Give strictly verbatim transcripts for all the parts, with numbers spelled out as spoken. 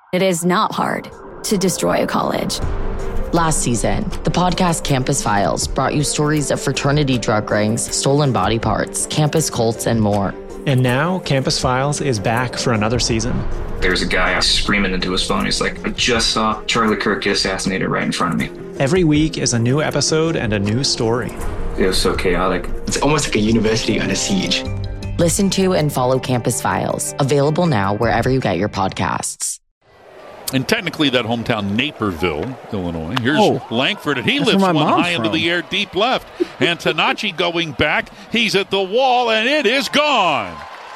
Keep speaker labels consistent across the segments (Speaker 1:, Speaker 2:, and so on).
Speaker 1: It is not hard to destroy a college.
Speaker 2: Last season, the podcast Campus Files brought you stories of fraternity drug rings, stolen body parts, campus cults, and more.
Speaker 3: And now, Campus Files is back for another season.
Speaker 4: There's a guy screaming into his phone. He's like, I just saw Charlie Kirk get assassinated right in front of me.
Speaker 3: Every week is a new episode and a new story.
Speaker 4: It was so chaotic.
Speaker 5: It's almost like a university under siege.
Speaker 2: Listen to and follow Campus Files, available now wherever you get your podcasts.
Speaker 6: And technically that hometown, Naperville, Illinois. Here's
Speaker 7: oh,
Speaker 6: Langford, and he lifts one high
Speaker 7: from.
Speaker 6: into the air, deep left. And Tanachi going back. He's at the wall, and it is gone.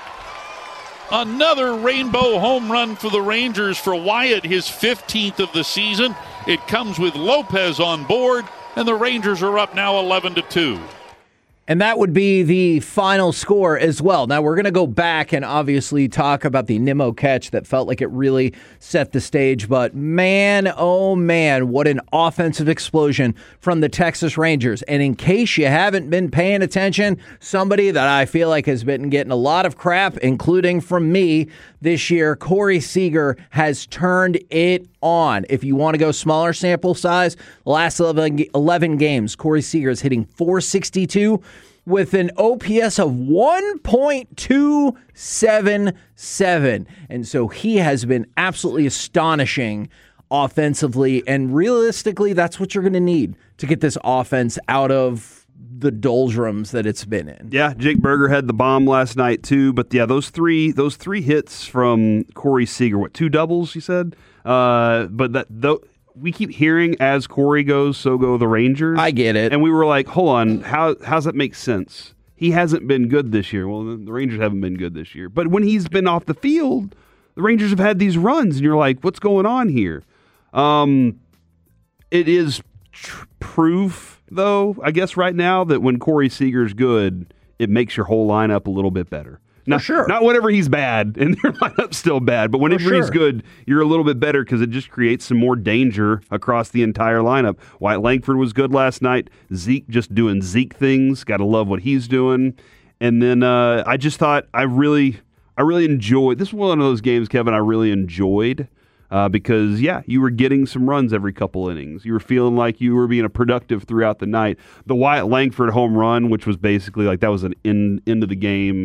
Speaker 6: Another rainbow home run for the Rangers for Wyatt, his fifteenth of the season. It comes with Lopez on board, and the Rangers are up now eleven to two.
Speaker 7: And that would be the final score as well. Now, we're going to go back and obviously talk about the Nimmo catch that felt like it really set the stage. But man, oh man, what an offensive explosion from the Texas Rangers. And in case you haven't been paying attention, somebody that I feel like has been getting a lot of crap, including from me this year, Corey Seager has turned it on. If you want to go smaller sample size, last eleven, eleven games, Corey Seager is hitting four sixty-two with an O P S of one point two seven seven. And so he has been absolutely astonishing offensively. And realistically, that's what you're going to need to get this offense out of the doldrums that it's been in.
Speaker 8: Yeah, Jake Berger had the bomb last night too, but yeah, those three those three hits from Corey Seager, what, two doubles you said? Uh, but that though we keep hearing as Corey goes, so go the Rangers.
Speaker 7: I get it.
Speaker 8: And we were like, hold on, how how's that make sense? He hasn't been good this year. Well, the Rangers haven't been good this year. But when he's been off the field, the Rangers have had these runs, and you're like, what's going on here? Um, it is tr- proof, though, I guess right now, that when Corey Seager's good, it makes your whole lineup a little bit better. Not,
Speaker 7: sure.
Speaker 8: Not whenever he's bad, and their lineup's still bad, but whenever
Speaker 7: sure.
Speaker 8: he's good, you're a little bit better because it just creates some more danger across the entire lineup. Wyatt Langford was good last night. Zeke just doing Zeke things. Got to love what he's doing. And then uh, I just thought I really, I really enjoyed. This was one of those games, Kevin, I really enjoyed. Uh, because, yeah, you were getting some runs every couple innings. You were feeling like you were being a productive throughout the night. The Wyatt Langford home run, which was basically like that was an in, end of the game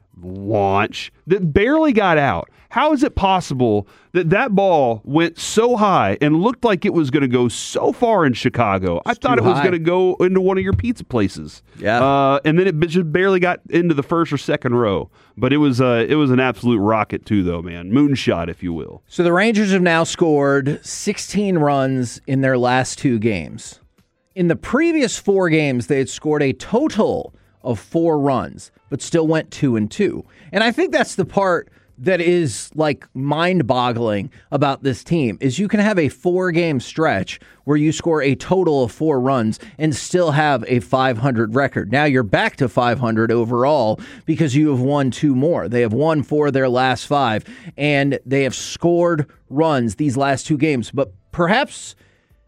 Speaker 8: launch that barely got out. How is it possible that that ball went so high and looked like it was going to go so far in Chicago? I thought it was going to go into one of your pizza places.
Speaker 7: Yeah.
Speaker 8: Uh, and then it just barely got into the first or second row. But it was uh, it was an absolute rocket too, though, man. Moonshot, if you will.
Speaker 7: So the Rangers have now scored sixteen runs in their last two games. In the previous four games, they had scored a total of four runs, but still went two and two. And I think that's the part that is like mind-boggling about this team is you can have a four-game stretch where you score a total of four runs and still have a five hundred record. Now you're back to five hundred overall because you have won two more. They have won four of their last five, and they have scored runs these last two games. But perhaps,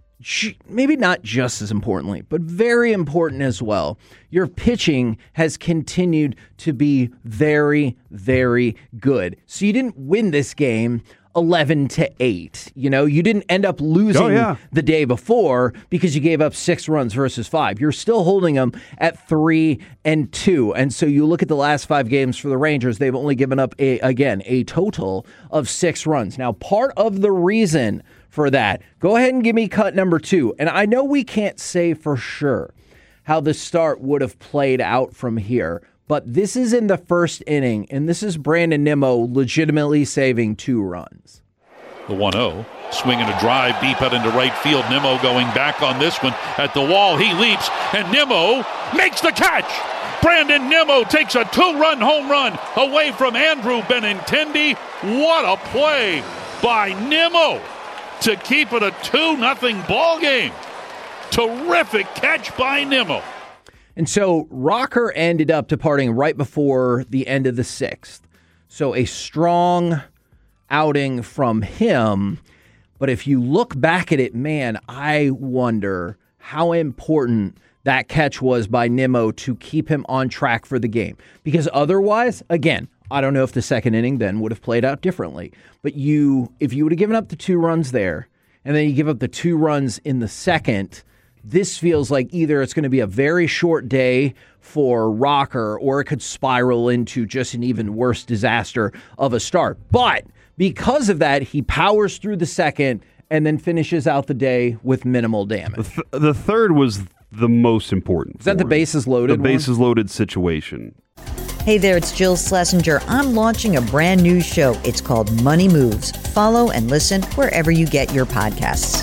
Speaker 7: maybe not just as importantly, but very important as well, your pitching has continued to be very, very good. So you didn't win this game eleven to eight. You know, you didn't end up losing
Speaker 8: oh, yeah.
Speaker 7: the day before because you gave up six runs versus five. You're still holding them at three and two. And so you look at the last five games for the Rangers, they've only given up, a, again, a total of six runs. Now, part of the reason for that, go ahead and give me cut number two. And I know we can't say for sure how the start would have played out from here, but this is in the first inning, and this is Brandon Nimmo legitimately saving two runs.
Speaker 6: The one oh, swinging a drive deep out into right field. Nimmo going back on this one at the wall. He leaps, and Nimmo makes the catch. Brandon Nimmo takes a two-run home run away from Andrew Benintendi. What a play by Nimmo to keep it a two nothing ball game. Terrific catch by Nimmo.
Speaker 7: And so Rocker ended up departing right before the end of the sixth. So a strong outing from him. But if you look back at it, man, I wonder how important that catch was by Nimmo to keep him on track for the game. Because otherwise, again, I don't know if the second inning then would have played out differently. But you, if you would have given up the two runs there, and then you give up the two runs in the second, this feels like either it's going to be a very short day for Rocker, or it could spiral into just an even worse disaster of a start. But because of that, he powers through the second and then finishes out the day with minimal damage.
Speaker 8: The, th- the third was the most important.
Speaker 7: Is that the
Speaker 8: him.
Speaker 7: bases loaded
Speaker 8: The
Speaker 7: one?
Speaker 8: bases loaded situation.
Speaker 9: Hey there, it's Jill Schlesinger. I'm launching a brand new show. It's called Money Moves. Follow and listen wherever you get your podcasts.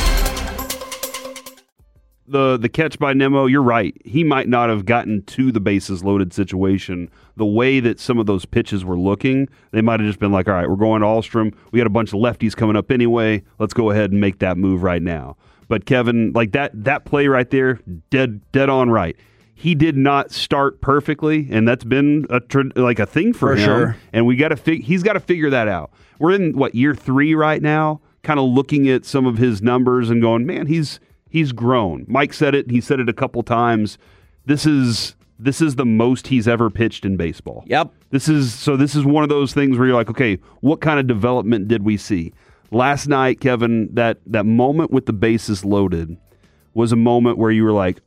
Speaker 8: The the catch by Nimmo, you're right. He might not have gotten to the bases loaded situation. The way that some of those pitches were looking, they might have just been like, all right, we're going to Alstrom. We got a bunch of lefties coming up anyway. Let's go ahead and make that move right now. But Kevin, like that that play right there, dead dead on right. He did not start perfectly, and that's been a tr- like a thing for,
Speaker 7: For
Speaker 8: him.
Speaker 7: sure.
Speaker 8: And we got to fig- he's got to figure that out. We're in what year three right now, kind of looking at some of his numbers and going, man, he's he's grown. Mike said it. He said it a couple times. This is this is the most he's ever pitched in baseball.
Speaker 7: Yep.
Speaker 8: This is so. This is one of those things where you're like, okay, what kind of development did we see last night, Kevin? That that moment with the bases loaded was a moment where you were like,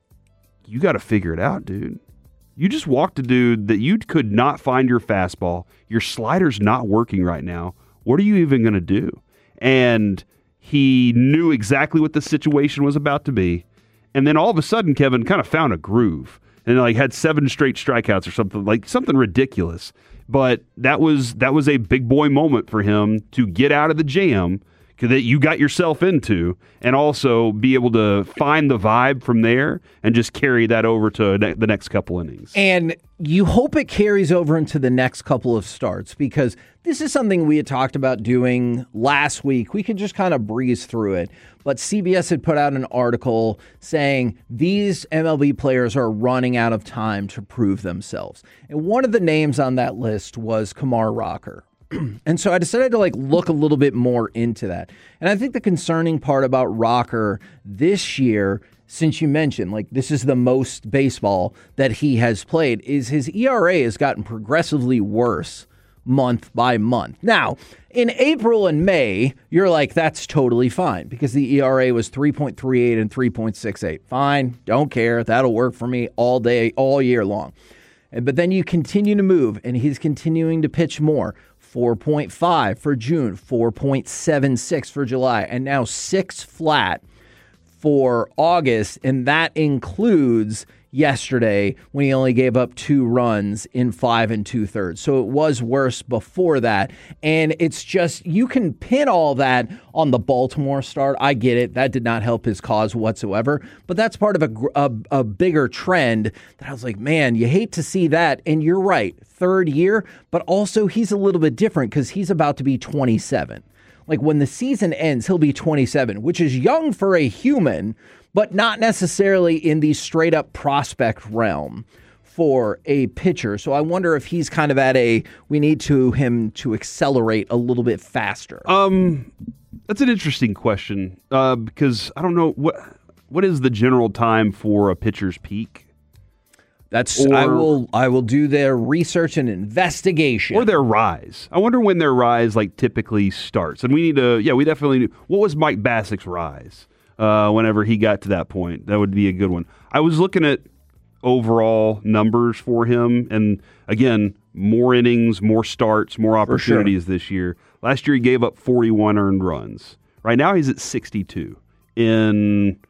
Speaker 8: you got to figure it out, dude. You just walked a dude that you could not find your fastball. Your slider's not working right now. What are you even going to do? And he knew exactly what the situation was about to be. And then all of a sudden, Kevin kind of found a groove and like had seven straight strikeouts or something, like something ridiculous. But that was that was a big boy moment for him to get out of the jam that you got yourself into, and also be able to find the vibe from there and just carry that over to ne- the next couple innings.
Speaker 7: And you hope it carries over into the next couple of starts, because this is something we had talked about doing last week. We could just kind of breeze through it. But C B S had put out an article saying these M L B players are running out of time to prove themselves. And one of the names on that list was Kumar Rocker. And so I decided to like look a little bit more into that. And I think the concerning part about Rocker this year, since you mentioned, like this is the most baseball that he has played, is his E R A has gotten progressively worse month by month. Now, in April and May, you're like, that's totally fine because the E R A was three point three eight and three point six eight. Fine, don't care. That'll work for me all day, all year long. And, but then you continue to move, and he's continuing to pitch more. four point five for June, four point seven six for July, and now six flat for August, and that includes yesterday when he only gave up two runs in five and two thirds. So it was worse before that, and it's just, you can pin all that on the Baltimore start. I get it. That did not help his cause whatsoever, but that's part of a, a, a bigger trend that I was like, man, you hate to see that, and you're right, third year, but also he's a little bit different because he's about to be twenty-seven. Like when the season ends, he'll be twenty-seven, which is young for a human, but not necessarily in the straight up prospect realm for a pitcher. So I wonder if he's kind of at a, we need to him to accelerate a little bit faster.
Speaker 8: Um, that's an interesting question uh, because I don't know what what is the general time for a pitcher's peak.
Speaker 7: That's
Speaker 8: or,
Speaker 7: I will I will do their research and investigation.
Speaker 8: Or their rise. I wonder when their rise like typically starts. And we need to, yeah, we definitely need, what was Mike Bassick's rise uh, whenever he got to that point? That would be a good one. I was looking at overall numbers for him, and again, more innings, more starts, more opportunities sure. this year. Last year he gave up forty-one earned runs. Right now he's at sixty-two in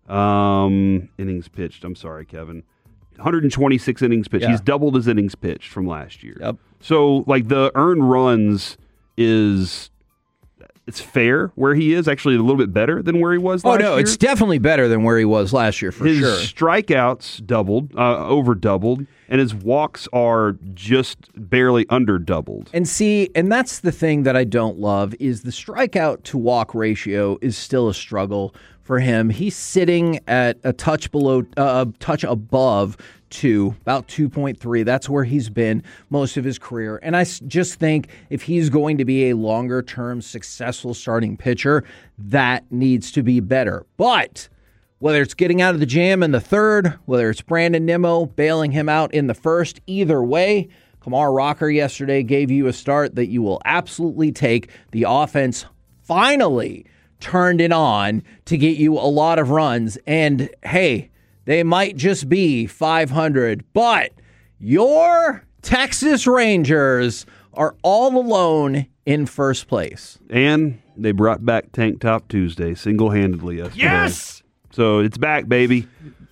Speaker 8: um, innings pitched. I'm sorry, Kevin. one hundred twenty-six innings pitched. Yeah. He's doubled his innings pitched from last year.
Speaker 7: Yep.
Speaker 8: So, like, the earned runs is it's fair where he is. Actually, a little bit better than where he was last year.
Speaker 7: Oh, no, year. It's definitely better than where he was last year, for
Speaker 8: his
Speaker 7: sure.
Speaker 8: His strikeouts doubled, uh, over doubled, and his walks are just barely under doubled.
Speaker 7: And see, and that's the thing that I don't love is the strikeout to walk ratio is still a struggle for him. He's sitting at a touch below, uh, a touch above two, about two point three. That's where he's been most of his career. And I just think if he's going to be a longer-term successful starting pitcher, that needs to be better. But whether it's getting out of the jam in the third, whether it's Brandon Nimmo bailing him out in the first, either way, Kamar Rocker yesterday gave you a start that you will absolutely take. The offense finally turned it on to get you a lot of runs. And hey, they might just be five hundred, but your Texas Rangers are all alone in first place.
Speaker 8: And they brought back Tank Top Tuesday single-handedly yesterday.
Speaker 6: Yes!
Speaker 8: So it's back, baby.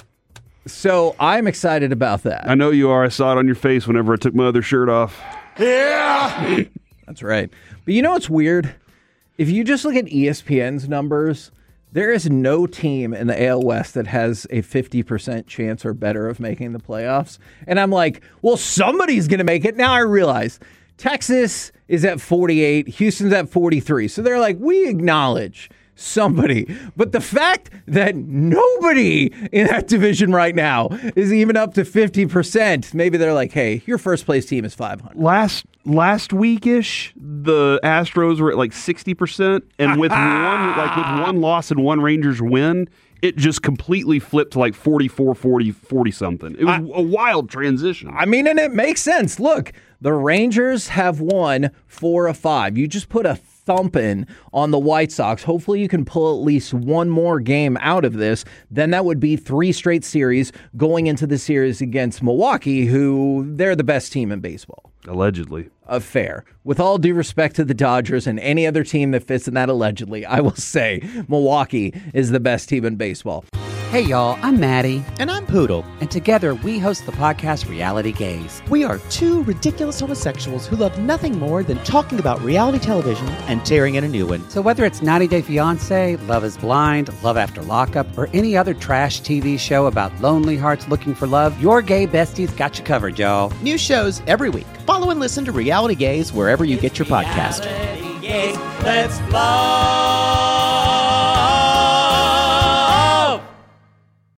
Speaker 7: So I'm excited about that.
Speaker 8: I know you are. I saw it on your face whenever I took my other shirt off.
Speaker 7: Yeah! That's right. But you know what's weird? If you just look at E S P N's numbers, there is no team in the A L West that has a fifty percent chance or better of making the playoffs. And I'm like, well, somebody's going to make it. Now I realize Texas is at forty-eight, Houston's at forty-three. So they're like, we acknowledge somebody. But the fact that nobody in that division right now is even up to fifty percent, maybe they're like, hey, your first place team is five hundred.
Speaker 8: Last last week-ish, the Astros were at like sixty percent, and with one like with one loss and one Rangers win, it just completely flipped to like forty-four, forty, forty-something. It was I, a wild transition.
Speaker 7: I mean, and it makes sense. Look, the Rangers have won four of five. You just put a thumping on the White Sox. Hopefully you can pull at least one more game out of this. Then that would be three straight series going into the series against Milwaukee, who they're the best team in baseball.
Speaker 8: Allegedly.
Speaker 7: Uh, fair. With all due respect to the Dodgers and any other team that fits in that allegedly, I will say Milwaukee is the best team in baseball.
Speaker 10: Hey, y'all, I'm Maddie. And I'm Poodle. And together we host the podcast Reality Gaze. We are two ridiculous homosexuals who love nothing more than talking about reality television and tearing in a new one. So whether it's ninety day fiancé, Love is Blind, Love After Lockup, or any other trash T V show about lonely hearts looking for love, your gay besties got you covered, y'all. New shows every week. Follow and listen to Reality Gaze wherever you get your podcast.
Speaker 11: Let's fly.